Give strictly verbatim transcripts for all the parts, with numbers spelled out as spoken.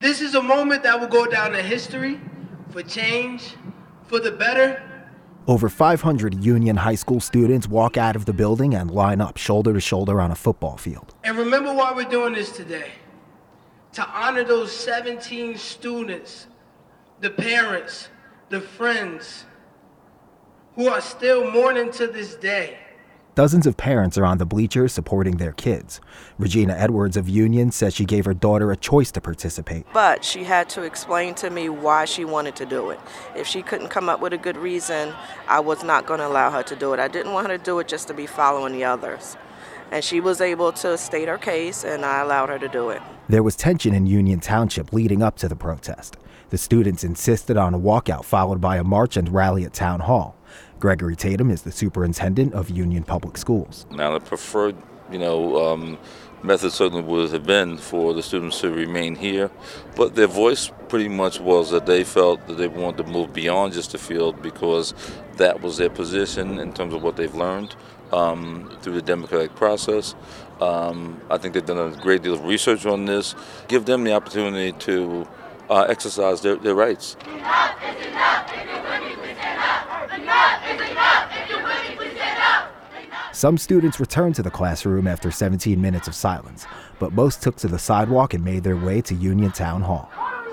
This is a moment that will go down in history for change, for the better. Over five hundred Union High School students walk out of the building and line up shoulder to shoulder on a football field. And remember why we're doing this today. To honor those seventeen students, the parents, the friends, who are still mourning to this day. Dozens of parents are on the bleachers supporting their kids. Regina Edwards of Union says she gave her daughter a choice to participate. But she had to explain to me why she wanted to do it. If she couldn't come up with a good reason, I was not going to allow her to do it. I didn't want her to do it just to be following the others. And she was able to state her case, and I allowed her to do it. There was tension in Union Township leading up to the protest. The students insisted on a walkout followed by a march and rally at Town Hall. Gregory Tatum is the superintendent of Union Public Schools. Now, the preferred, you know, um, method certainly would have been for the students to remain here, but their voice pretty much was that they felt that they wanted to move beyond just the field because that was their position in terms of what they've learned um, through the democratic process. Um, I think they've done a great deal of research on this. Give them the opportunity to uh, exercise their, their rights. Enough is enough. If you're with me, please stand up. Enough is enough. If you're with me, please stand up. Some students returned to the classroom after seventeen minutes of silence, but most took to the sidewalk and made their way to Union Town Hall.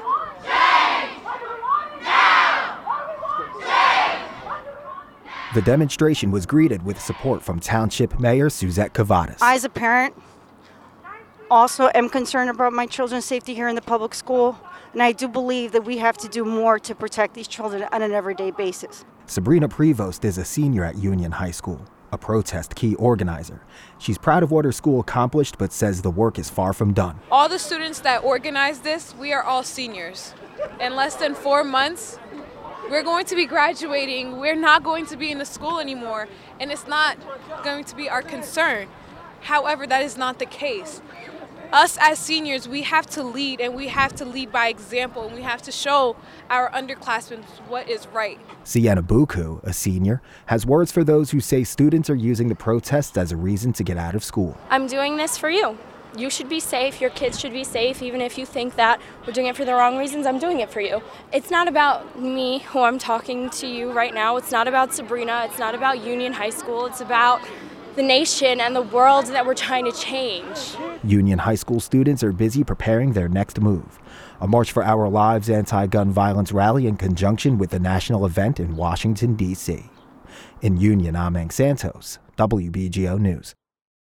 The demonstration was greeted with support from Township Mayor Suzette Kavadas. I, as a parent, also am concerned about my children's safety here in the public school, and I do believe that we have to do more to protect these children on an everyday basis. Sabrina Prevost is a senior at Union High School, a protest key organizer. She's proud of what her school accomplished, but says the work is far from done. All the students that organized this, we are all seniors. In less than four months, we're going to be graduating. We're not going to be in the school anymore, and it's not going to be our concern. However, that is not the case. Us as seniors, we have to lead, and we have to lead by example, and we have to show our underclassmen what is right. Sienna Buku, a senior, has words for those who say students are using the protests as a reason to get out of school. I'm doing this for you. You should be safe. Your kids should be safe. Even if you think that we're doing it for the wrong reasons, I'm doing it for you. It's not about me, who I'm talking to you right now. It's not about Sabrina. It's not about Union High School. It's about the nation and the world that we're trying to change. Union High School students are busy preparing their next move. A March for Our Lives anti-gun violence rally in conjunction with the national event in Washington, D C In Union, I'm Hank Santos, W B G O News.